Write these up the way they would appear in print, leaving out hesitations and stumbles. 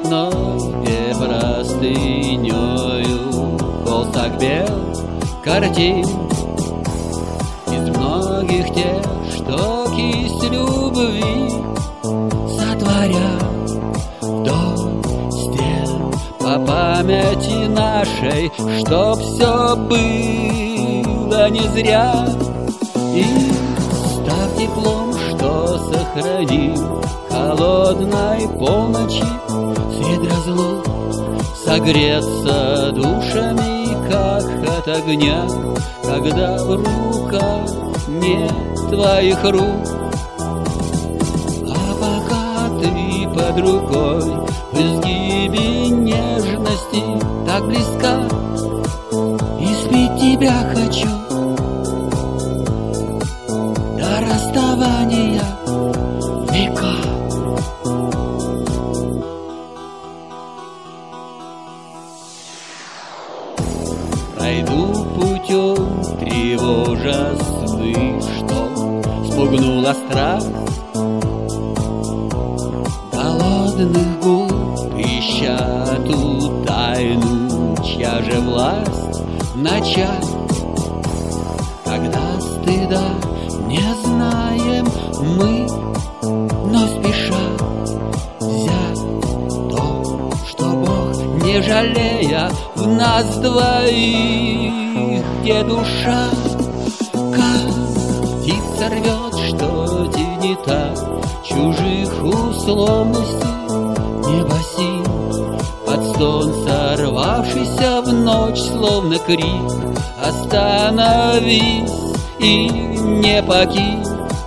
вновь простынёю холсток бел картин из многих тех, что кисть любви сотворял вдоль стен по памяти нашей, чтоб все было не зря. И став теплом, что сохраним холодной полночи средь разлук, согреться душами, как от огня, когда в руках нет твоих рук. А пока ты под рукой в изгибе нежности так близка, испить тебя хочу до расставания века. Пройду путем, тревожа сны, что спугнула страсть голодных губ, ища ту тайну, чья же власть в ночах, когда стыда не знаем мы, но спеша взять то, что Бог, не жалея в нас двоих, где душа, как птица рвет, что тягнета чужих условностей, небосим под стон сорвавшийся в ночь, словно крик: остановись и не покинь.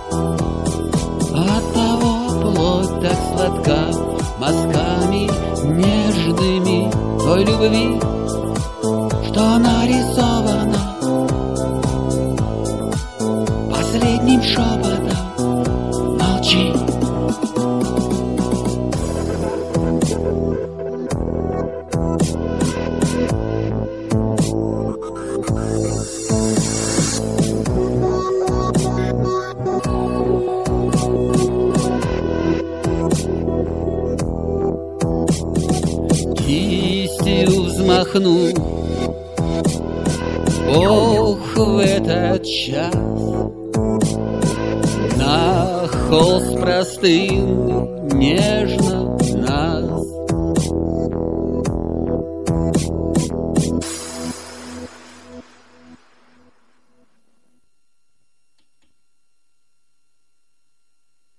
Оттого плоть так сладка мазками нежными той любви, что нарисована последним шепотом. Молчи. Кистью взмахну, Бог в этот час на холст простынный нежно